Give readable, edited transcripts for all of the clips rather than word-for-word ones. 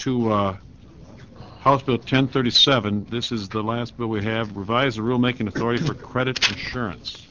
to House Bill 1037. This is the last bill we have. Revise the rulemaking authority for credit insurance.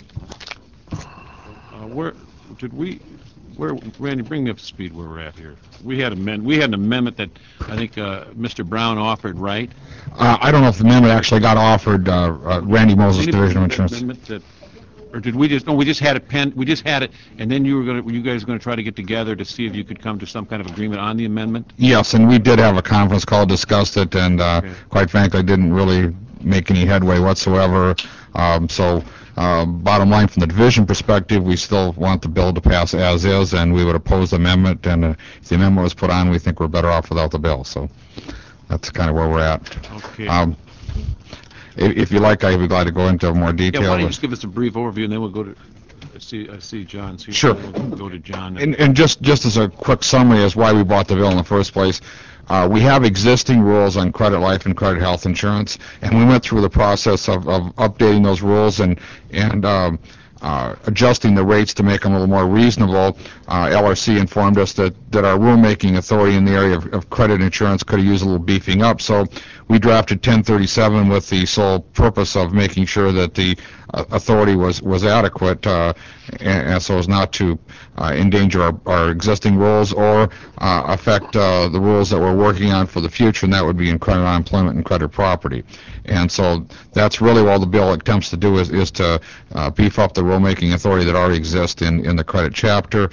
Where did we? Where, Randy, bring me up to speed where we're at here. We had an amendment that I think Mr. Brown offered, right? I don't know if the amendment actually got offered. Randy Moses, Division of Insurance. Or did we just? No, we just had it We just had it, and then you guys were going to try to get together to see if you could come to some kind of agreement on the amendment. Yes, and we did have a conference call, discussed it, and quite frankly, didn't really make any headway whatsoever. Bottom line, from the division perspective, we still want the bill to pass as is, and we would oppose the amendment. And if the amendment was put on, we think we're better off without the bill. So that's kind of where we're at. Okay. If you like, I'd be glad to go into more detail. Yeah, why don't you just give us a brief overview, and then we'll go to. I see John. Sure. We'll go to John. And just as a quick summary as why we bought the bill in the first place, we have existing rules on credit life and credit health insurance, and we went through the process of updating those rules and adjusting the rates to make them a little more reasonable. LRC informed us that our rulemaking authority in the area of credit insurance could have used a little beefing up, so we drafted 1037 with the sole purpose of making sure that the authority was adequate, and so as not to endanger our existing rules or affect the rules that we're working on for the future, and that would be in credit unemployment and credit property. And so that's really all the bill attempts to do is to beef up the rulemaking authority that already exists in the credit chapter.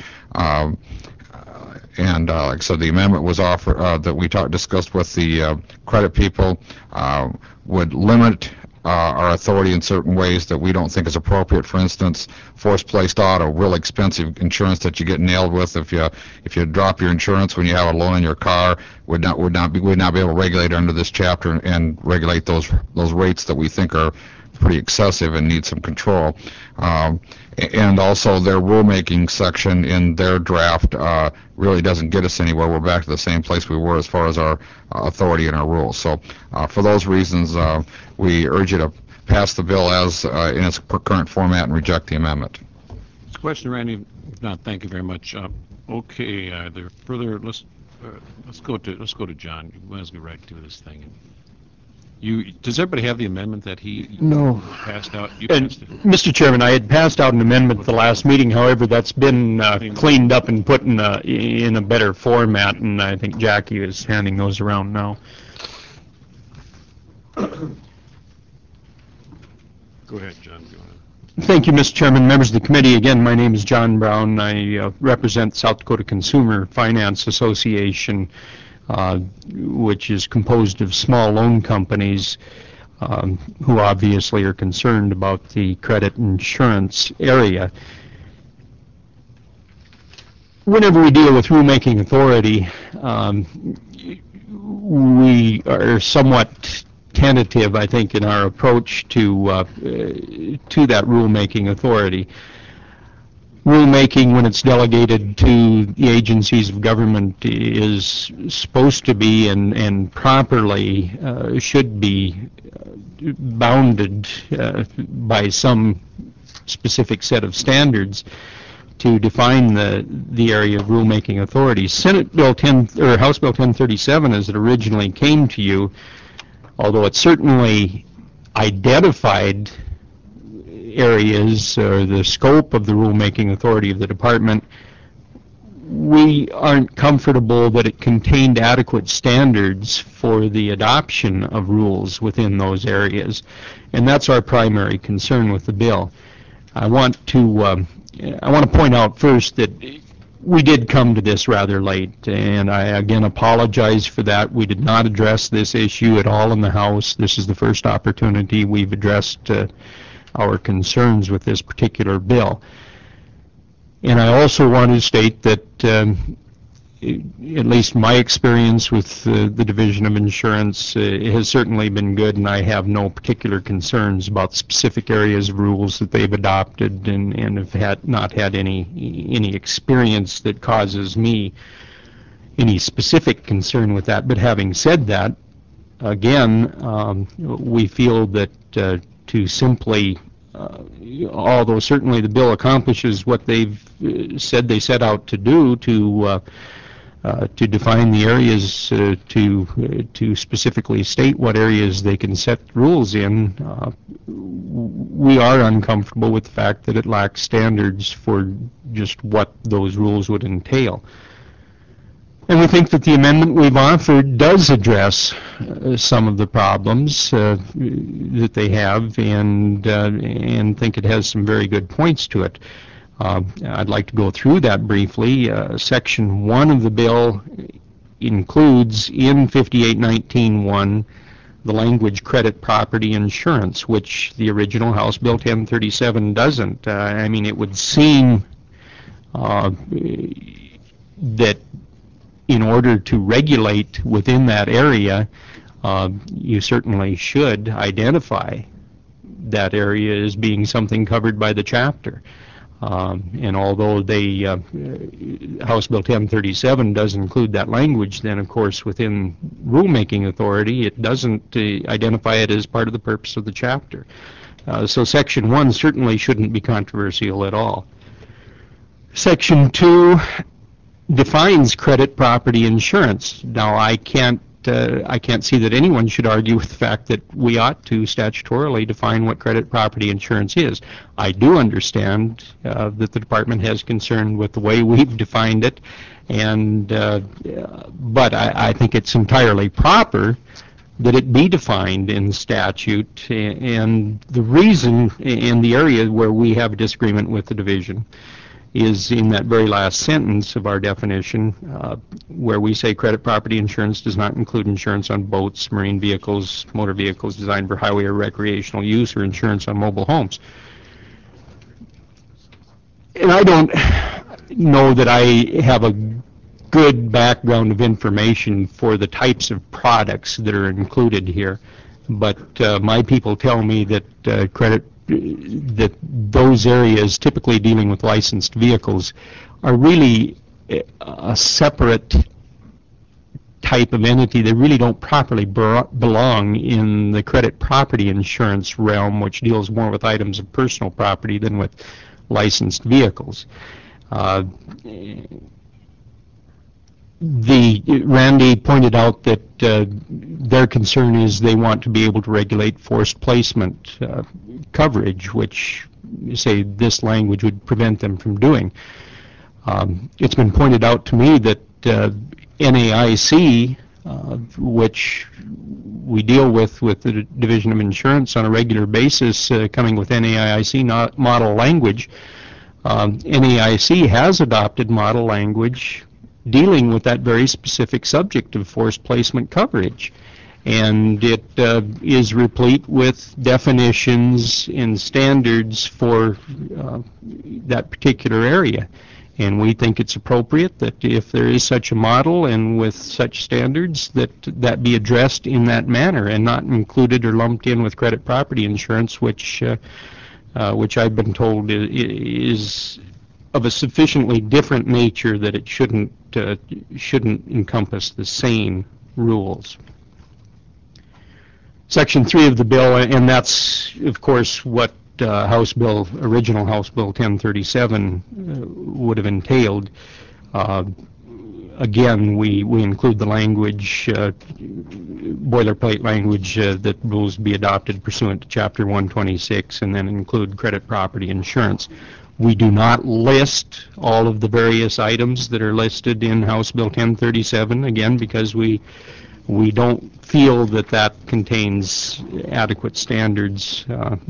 And like I said, the amendment was offered that we discussed with the credit people would limit our authority in certain ways that we don't think is appropriate. For instance, force-placed auto, real expensive insurance that you get nailed with if you drop your insurance when you have a loan on your car, would not be able to regulate under this chapter and regulate those rates that we think are pretty excessive and need some control. And also their rulemaking section in their draft really doesn't get us anywhere. We're back to the same place we were as far as our authority and our rules. So for those reasons, we urge you to pass the bill as in its current format and reject the amendment. Question, Randy? If not, thank you very much. Okay, there further? Let's go to John. Let's get right to this thing. Does everybody have the amendment that he passed out? Mr. Chairman, I had passed out an amendment at the last meeting. However, that's been cleaned up and put in a better format, and I think Jackie is handing those around now. Go ahead, John. Go ahead. Thank you, Mr. Chairman. Members of the committee, again, my name is John Brown. I represent South Dakota Consumer Finance Association, which is composed of small loan companies who obviously are concerned about the credit insurance area. Whenever we deal with rulemaking authority, we are somewhat tentative, I think, in our approach to that rulemaking authority. Rulemaking, when it's delegated to the agencies of government, is supposed to be and properly should be bounded by some specific set of standards to define the area of rulemaking authority. Senate Bill 10 or House Bill 1037, as it originally came to you, although it certainly identified areas or the scope of the rulemaking authority of the department, we aren't comfortable that it contained adequate standards for the adoption of rules within those areas, and that's our primary concern with the bill. I want to point out first that we did come to this rather late, and I again apologize for that. We did not address this issue at all in the House. This is the first opportunity we've addressed our concerns with this particular bill. And I also want to state that at least my experience with the Division of Insurance has certainly been good, and I have no particular concerns about specific areas of rules that they've adopted, and have not had any experience that causes me any specific concern with that. But having said that, again, we feel that to simply, although certainly the bill accomplishes what they've said they set out to do, to to define the areas, to specifically state what areas they can set rules in, we are uncomfortable with the fact that it lacks standards for just what those rules would entail. And we think that the amendment we've offered does address some of the problems that they have, and think it has some very good points to it. I'd like to go through that briefly. Section 1 of the bill includes in 5819.1 the language credit property insurance, which the original House Bill 1037 doesn't. I mean, it would seem that in order to regulate within that area, you certainly should identify that area as being something covered by the chapter. And although House Bill 1037 does include that language, then of course within rulemaking authority it doesn't identify it as part of the purpose of the chapter. So Section 1 certainly shouldn't be controversial at all. Section 2 defines credit property insurance. Now I can't see that anyone should argue with the fact that we ought to statutorily define what credit property insurance is. I do understand that the department has concern with the way we've defined it, but I think it's entirely proper that it be defined in statute, and the reason in the area where we have a disagreement with the division is in that very last sentence of our definition, where we say credit property insurance does not include insurance on boats, marine vehicles, motor vehicles designed for highway or recreational use, or insurance on mobile homes. And I don't know that I have a good background of information for the types of products that are included here, but my people tell me that that those areas typically dealing with licensed vehicles are really a separate type of entity. They really don't properly belong in the credit property insurance realm, which deals more with items of personal property than with licensed vehicles. Randy pointed out that their concern is they want to be able to regulate forced placement coverage, which, say, this language would prevent them from doing. It's been pointed out to me that NAIC, which we deal with the Division of Insurance on a regular basis, coming with NAIC model language, NAIC has adopted model language dealing with that very specific subject of forced placement coverage. And it is replete with definitions and standards for that particular area. And we think it's appropriate that if there is such a model and with such standards, that be addressed in that manner and not included or lumped in with credit property insurance, which I've been told is of a sufficiently different nature that it shouldn't encompass the same rules. Section 3 of the bill, and that's of course what original House Bill 1037 would have entailed. Again, we include the language, boilerplate language, that rules be adopted pursuant to Chapter 126, and then include credit property insurance. We do not list all of the various items that are listed in House Bill 1037, again, because we don't feel that contains adequate standards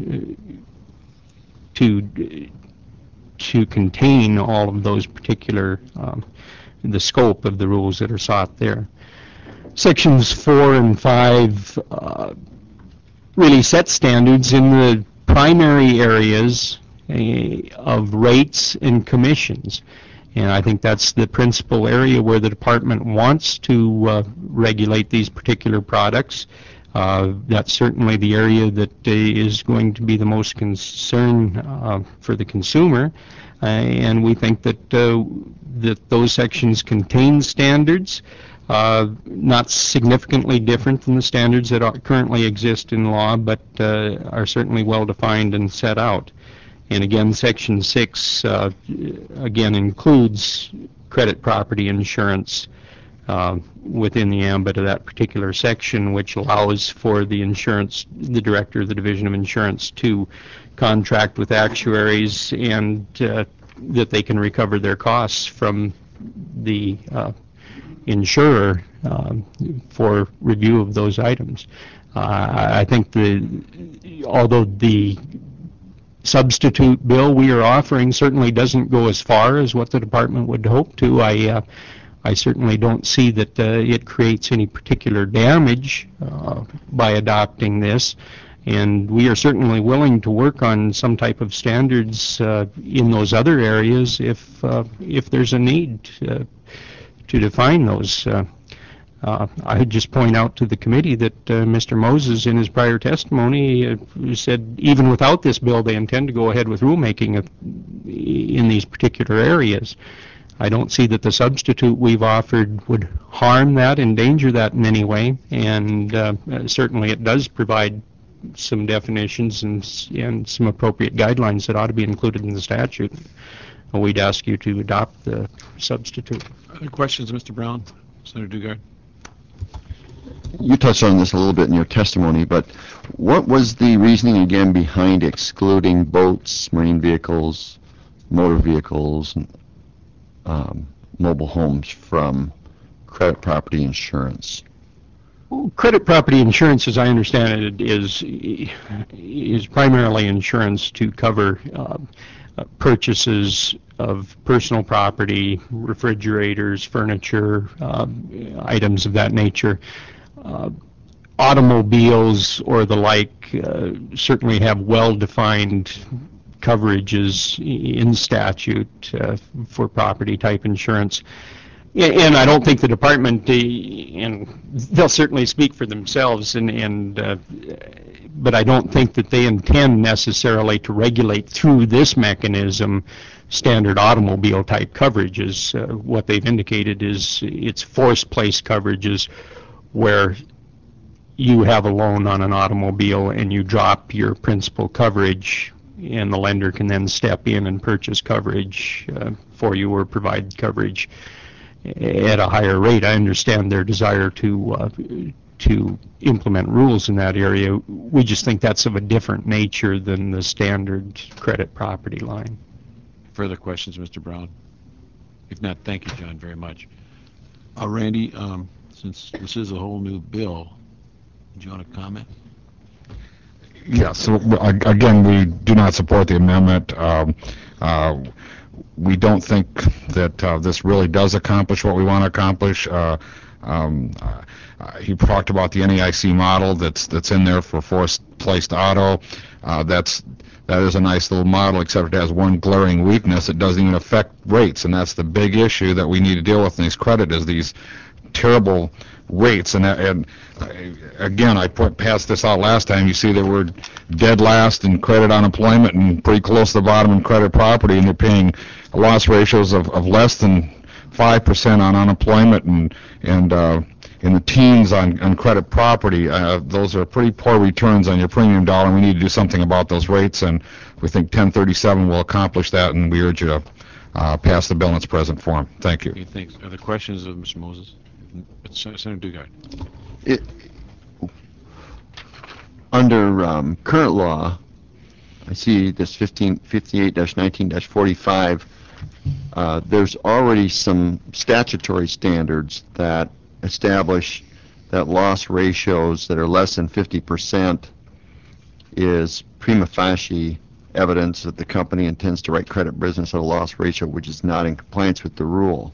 to contain all of those particular, the scope of the rules that are sought there. Sections 4 and 5 really set standards in the primary areas of rates and commissions. And I think that's the principal area where the department wants to regulate these particular products. That's certainly the area that is going to be the most concern for the consumer. And we think that those sections contain standards, not significantly different than the standards that currently exist in law, but are certainly well defined and set out. And again, Section 6 again includes credit property insurance within the ambit of that particular section, which allows for the director of the Division of Insurance to contract with actuaries and that they can recover their costs from the insurer for review of those items. I think although the substitute bill we are offering certainly doesn't go as far as what the department would hope to, I certainly don't see that it creates any particular damage by adopting this. And we are certainly willing to work on some type of standards in those other areas if there's a need to define those. I would just point out to the committee that Mr. Moses, in his prior testimony, said even without this bill, they intend to go ahead with rulemaking in these particular areas. I don't see that the substitute we've offered would harm that, endanger that in any way, and certainly it does provide some definitions and some appropriate guidelines that ought to be included in the statute. We'd ask you to adopt the substitute. Other questions, Mr. Brown? Senator Dugard? You touched on this a little bit in your testimony, but what was the reasoning again behind excluding boats, marine vehicles, motor vehicles, mobile homes from credit property insurance? Credit property insurance, as I understand it, is primarily insurance to cover purchases of personal property, refrigerators, furniture, items of that nature. Automobiles or the like certainly have well-defined coverages in statute for property type insurance. And I don't think the department, and they'll certainly speak for themselves, but I don't think that they intend necessarily to regulate through this mechanism standard automobile type coverages. What they've indicated is it's forced place coverages where you have a loan on an automobile and you drop your principal coverage, and the lender can then step in and purchase coverage for you or provide coverage at a higher rate. I understand their desire to implement rules in that area. We just think that's of a different nature than the standard credit property line. Further questions, Mr. Brown? If not, thank you, John, very much. Randy, since this is a whole new bill, do you want to comment? Yes. So, again, we do not support the amendment. We don't think that this really does accomplish what we want to accomplish. He talked about the NAIC model that's in there for forced-placed auto. That is a nice little model, except it has one glaring weakness. It doesn't even affect rates, and that's the big issue that we need to deal with in these credit is these terrible rates. And again, I passed this out last time. You see that we're dead last in credit unemployment and pretty close to the bottom in credit property, and you're paying loss ratios of less than 5% on unemployment and in the teens on credit property. Those are pretty poor returns on your premium dollar, and we need to do something about those rates, and we think 1037 will accomplish that, and we urge you to pass the bill in its present form. Thank you. Okay, thanks. Are there questions of Mr. Moses? Senator Dugard. Under current law, I see this 58-19-45, there's already some statutory standards that establish that loss ratios that are less than 50% is prima facie evidence that the company intends to write credit business at a loss ratio which is not in compliance with the rule.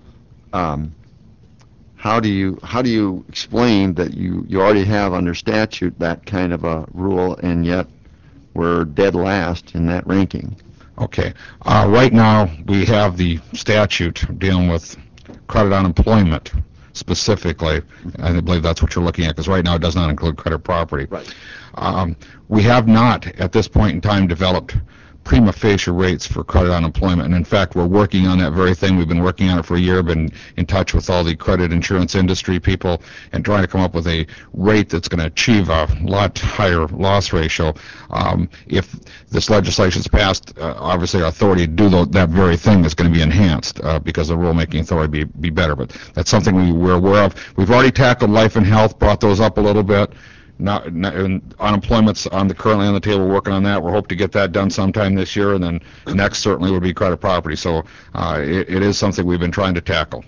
How do you explain that you already have under statute that kind of a rule, and yet we're dead last in that ranking? Okay. Right now, we have the statute dealing with credit unemployment specifically. I believe that's what you're looking at, because right now it does not include credit property. Right. We have not, at this point in time, developed prima facie rates for credit unemployment. And in fact, we're working on that very thing. We've been working on it for a year, been in touch with all the credit insurance industry people and trying to come up with a rate that's going to achieve a lot higher loss ratio. If this legislation is passed, obviously our authority to do that very thing is going to be enhanced because the rulemaking authority be better. But that's something we're aware of. We've already tackled life and health, brought those up a little bit. Unemployment's currently on the table. We're working on that. We're hoping to get that done sometime this year, and then next certainly would be credit property. So it is something we've been trying to tackle.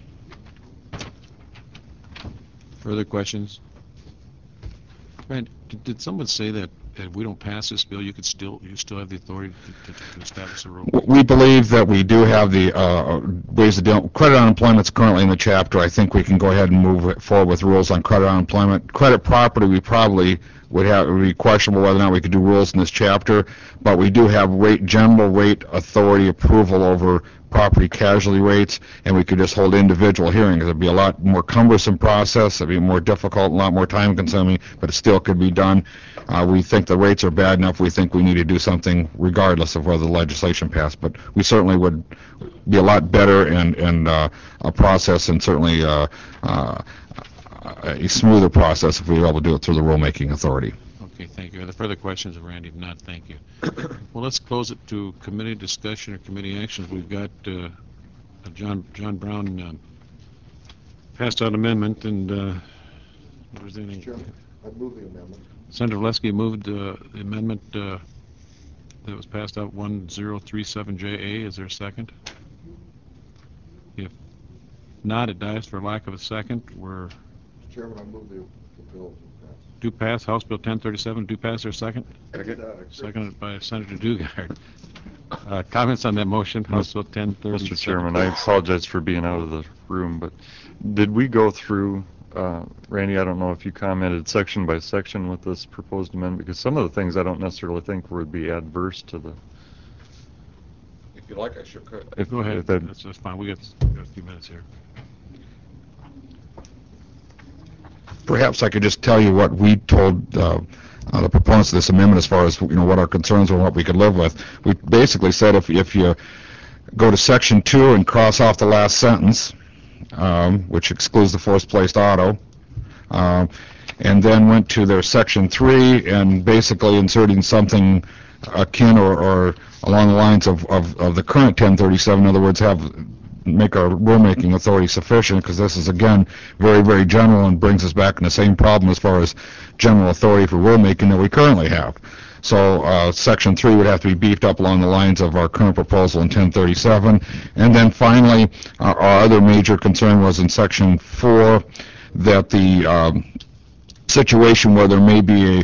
Further questions? Brad, did someone say that if we don't pass this bill, you still have the authority to establish a rule? We believe that we do have the ways to deal. Credit unemployment's currently in the chapter. I think we can go ahead and move forward with rules on credit unemployment. Credit property, we probably would have. It would be questionable whether or not we could do rules in this chapter, but we do have general rate authority approval over property casualty rates, and we could just hold individual hearings. It'd be a lot more cumbersome process. It'd be more difficult, a lot more time consuming, but it still could be done. We think the rates are bad enough. We think we need to do something regardless of whether the legislation passed, but we certainly would be a lot better and a process, and certainly a smoother process if we were able to do it through the rulemaking authority. Okay, thank you. Are there further questions of Randy? If not, thank you. Well, let's close it to committee discussion or committee actions. We've got John Brown passed out amendment, and was anything? Chairman, I move the amendment. Senator Vleski moved the amendment that was passed out 1037JA. Is there a second? If not, it dies for lack of a second. We're Chairman, I move the bill to pass. do pass. House Bill 1037 do pass. There a second? Seconded by Senator Dugard. Comments on that motion, House Bill 1037? Mr. Chairman, I apologize for being out of the room, but did we go through, Randy, I don't know if you commented section by section with this proposed amendment, because some of the things I don't necessarily think would be adverse to the... If you like, I sure could. Go ahead. If that- That's fine. We got a few minutes here. Perhaps I could just tell you what we told the proponents of this amendment as far as what our concerns were and what we could live with. We basically said if you go to section 2 and cross off the last sentence, which excludes the force-placed auto, and then went to their section 3 and basically inserting something akin or along the lines of the current 1037, in other words, make our rulemaking authority sufficient, because this is, again, very, very general and brings us back in the same problem as far as general authority for rulemaking that we currently have. So Section 3 would have to be beefed up along the lines of our current proposal in 1037. And then finally, our other major concern was in Section 4 that the situation where there may be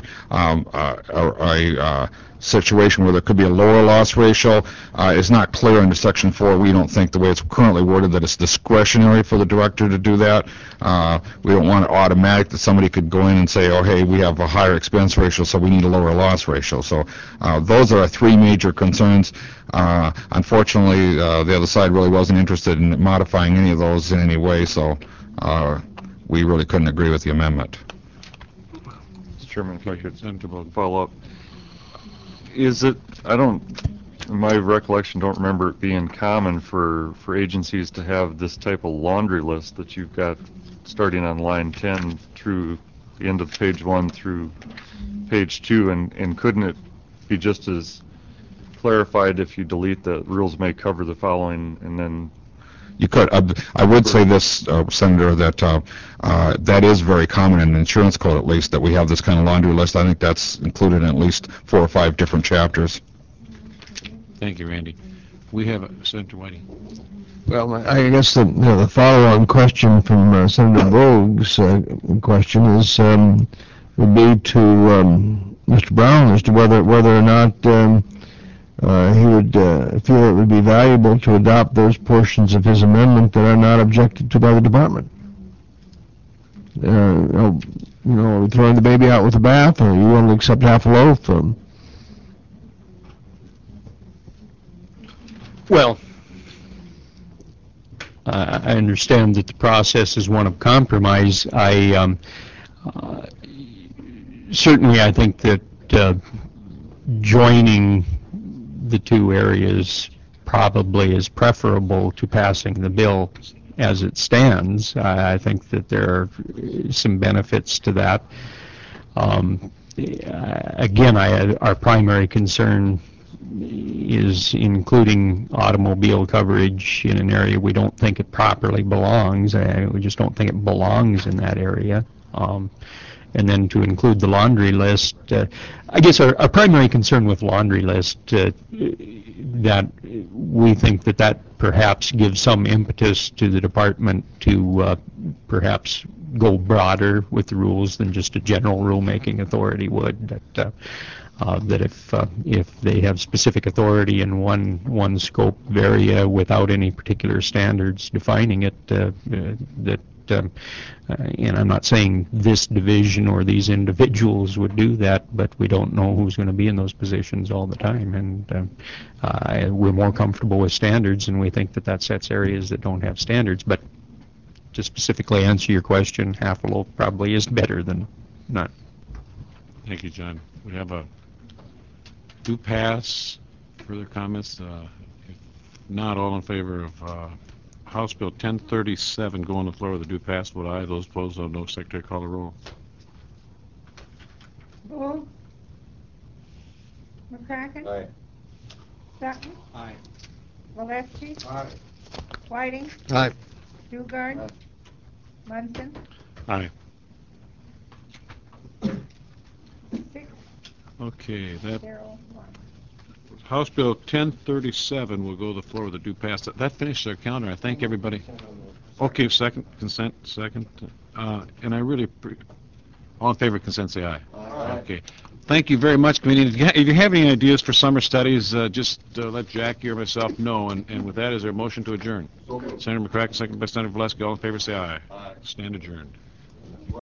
a situation where there could be a lower loss ratio is not clear under Section 4. We don't think the way it's currently worded that it's discretionary for the director to do that. We don't want it automatic that somebody could go in and say, oh, hey, we have a higher expense ratio, so we need a lower loss ratio. So those are our three major concerns. Unfortunately, the other side really wasn't interested in modifying any of those in any way, so we really couldn't agree with the amendment. Mr. Chairman, if I could follow up. Is it, in my recollection, don't remember it being common for agencies to have this type of laundry list that you've got starting on line 10 through the end of page 1 through page 2, and couldn't it be just as clarified if you delete the rules may cover the following and then... You could. I would say this, Senator, that that is very common in the insurance code, at least, that we have this kind of laundry list. I think that's included in at least 4 or 5 different chapters. Thank you, Randy. We have Senator Whiting. Well, I guess the follow-on question from Senator Vogue's question is would be to Mr. Brown as to whether or not he would feel it would be valuable to adopt those portions of his amendment that are not objected to by the department. Throwing the baby out with the bath, or you want to accept half a loaf? Well, I understand that the process is one of compromise. Certainly I think that joining the two areas probably is preferable to passing the bill as it stands. I think that there are some benefits to that. Again, our primary concern is including automobile coverage in an area we don't think it properly belongs. We just don't think it belongs in that area. And then to include the laundry list, I guess our primary concern with laundry list, that we think that perhaps gives some impetus to the department to perhaps go broader with the rules than just a general rulemaking authority would. That if they have specific authority in one scope area without any particular standards defining it, and I'm not saying this division or these individuals would do that, but we don't know who's going to be in those positions all the time, and we're more comfortable with standards, and we think that sets areas that don't have standards. But to specifically answer your question, half a loaf probably is better than none. Thank you, John. We have a do pass. Further comments? If not, all in favor of House Bill 1037 go on the floor with a do pass, vote aye. Those opposed, vote no. Secretary, call the roll. Gould. McCracken. Aye. Sutton. Aye. Valesky. Aye. Whiting. Aye. Dugard. Munson. Aye. 6, Okay, that 0, 1. House Bill 1037 will go to the floor with a do pass. That finishes our calendar. I thank everybody. Okay, second, consent, second. And I really, all in favor of consent, say aye. Aye. Okay. Thank you very much, committee. If you have any ideas for summer studies, just let Jackie or myself know. And with that, is there a motion to adjourn? So moved. Senator McCracken, second by Senator Valesky. All in favor, say aye. Aye. Stand adjourned.